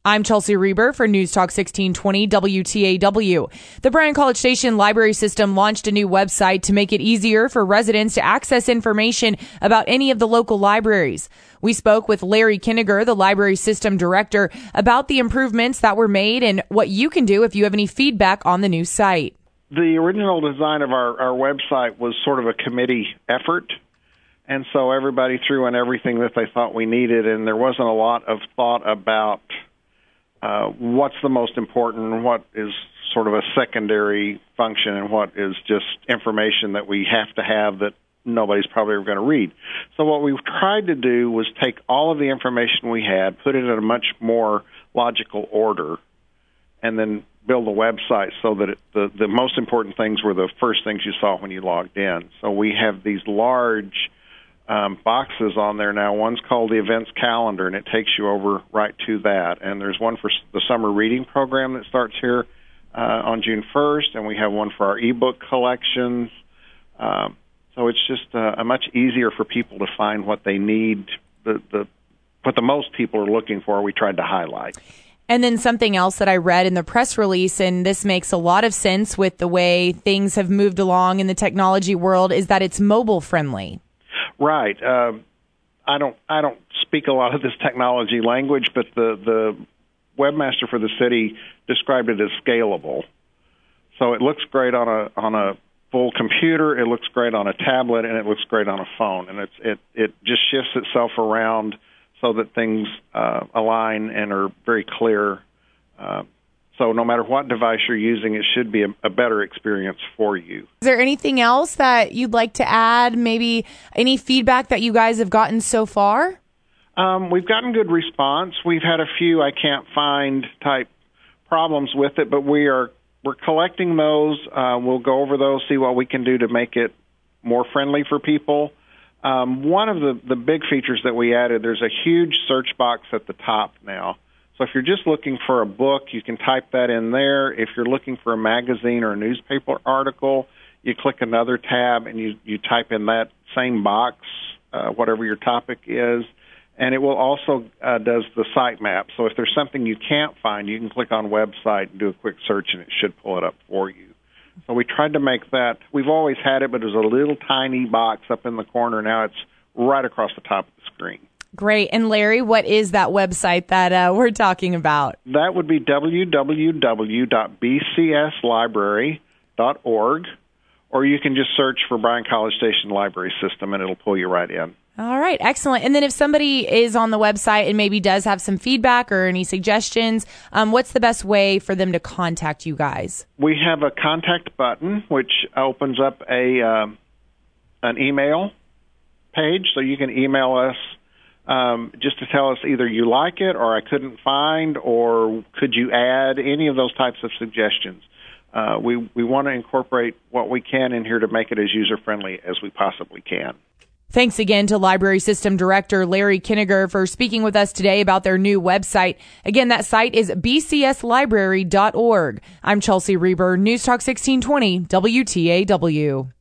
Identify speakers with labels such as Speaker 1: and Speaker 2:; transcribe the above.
Speaker 1: I'm Chelsea Reber for News Talk 1620 WTAW. The Bryan College Station Library System launched a new website to make it easier for residents to access information about any of the local libraries. We spoke with Larry Kinniger, the library system director, about the improvements that were made and what you can do if you have any feedback on the new site.
Speaker 2: The original design of our website was sort of a committee effort. And so everybody threw in everything that they thought we needed, and there wasn't a lot of thought about what's the most important, what is sort of a secondary function, and what is just information that we have to have that nobody's probably ever going to read. So what we've tried to do was take all of the information we had, put it in a much more logical order, and then build a website so that the most important things were the first things you saw when you logged in. So we have these large boxes on there now. One's called the events calendar, and it takes you over right to that. And there's one for the summer reading program that starts here on June 1st, and we have one for our ebook collections. So it's just much easier for people to find what they need, what the most people are looking for. We tried to highlight.
Speaker 1: And then something else that I read in the press release, and this makes a lot of sense with the way things have moved along in the technology world, is that it's mobile friendly.
Speaker 2: Right. I don't speak a lot of this technology language, but the webmaster for the city described it as scalable. So it looks great on a full computer, it looks great on a tablet, and it looks great on a phone. And it just shifts itself around so that things align and are very clear. So no matter what device you're using, it should be a better experience for you.
Speaker 1: Is there anything else that you'd like to add? Maybe any feedback that you guys have gotten so far?
Speaker 2: We've gotten good response. We've had a few I can't find type problems with it, but we're collecting those. We'll go over those, see what we can do to make it more friendly for people. One of the big features that we added, there's a huge search box at the top now. So if you're just looking for a book, you can type that in there. If you're looking for a magazine or a newspaper article, you click another tab and you type in that same box, whatever your topic is. And it will also does the site map. So if there's something you can't find, you can click on website and do a quick search, and it should pull it up for you. So we tried to make that. We've always had it, but it was a little tiny box up in the corner. Now it's right across the top of the screen.
Speaker 1: Great. And Larry, what is that website that we're talking about?
Speaker 2: That would be www.bcslibrary.org, or you can just search for Bryan College Station Library System, and it'll pull you right in.
Speaker 1: All right. Excellent. And then if somebody is on the website and maybe does have some feedback or any suggestions, what's the best way for them to contact you guys?
Speaker 2: We have a contact button, which opens up an email page, so you can email us just to tell us either you like it or I couldn't find or could you add, any of those types of suggestions. We want to incorporate what we can in here to make it as user-friendly as we possibly can.
Speaker 1: Thanks again to Library System Director Larry Kinniger for speaking with us today about their new website. Again, that site is bcslibrary.org. I'm Chelsea Reber, News Talk 1620 WTAW.